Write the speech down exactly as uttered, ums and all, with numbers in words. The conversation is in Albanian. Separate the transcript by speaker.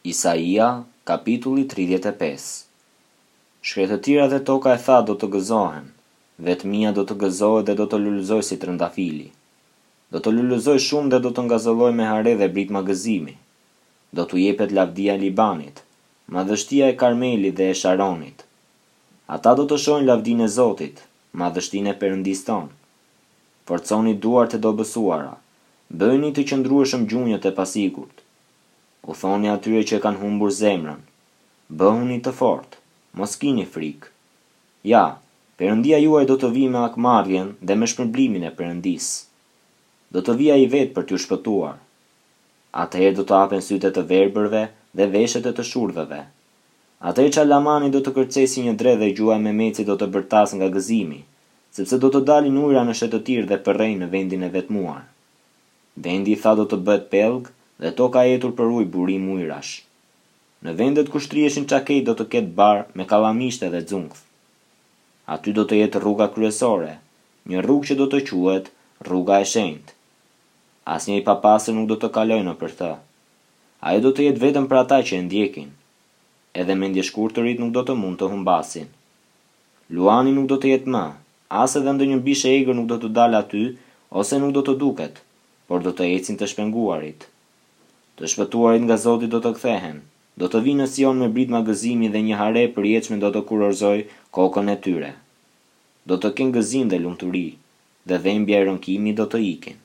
Speaker 1: Isaia, kapitulli tridhjetë e pesë. Shkretëtira dhe toka e tha do të gëzohen, vetmia do të gëzohet dhe do të lullëzoj si trëndafili. Do të lullëzoj shumë dhe do të ngazëlloj me hare dhe britma gëzimi. Do t'u jepet lavdia e Libanit, madhështia e Karmelit dhe e Sharonit. Ata do të shohin lavdinë e Zotit, madhështinë e Perëndis tonë. Forconi duart e dobësuara, bëjni të qëndrueshëm gjunjët e pasigurt. U thoni atyre që kanë humbur zemrën, bëhuni të fortë, mos kini frikë. Ja, Perëndia juaj do të vijë me akmarrjen dhe me shpërblimin e Perëndis. Do të vijë ai vetë për t'ju shpëtuar. Atëherë do të hapen sytë e të verbërve dhe veshët e të shurdhëve. Atëherë Çalamani do të kërcesi një dre dhe gjua e Memecit do të bërtas nga gëzimi, sepse do të dalin ujëra në shëtëtirë dhe përrej në vendin e vetmuar. Vendi i tha do të bëhet pellg dhe toka etur për ujë burim ujërash. Në vendet ku shtrieshin çakej do të ketë bar me kallamishte dhe xungth. Aty do të jetë rruga kryesore, një rrugë që do të quhet rruga e shenjtë. Asnjë i papastër nuk do të kalojë nëpër të. Ajo do të jetë vetëm për ata që e ndjekin. Edhe mendjeshkurtërit nuk do të mund të humbasin. Luani nuk do të jetë më, as edhe ndonjë bish e egër nuk do të dalë aty, ose nuk do të duket, por do të ecin të shpenguarit. Të shpëtuarit nga Zoti do të kthehen, do të vinë në Sion me britma gëzimi dhe një hare përjetshme do të kurorëzoj kokën e tyre. Do të kenë gëzim dhe lumturi, dhe dhembja e rënkimit do të ikin.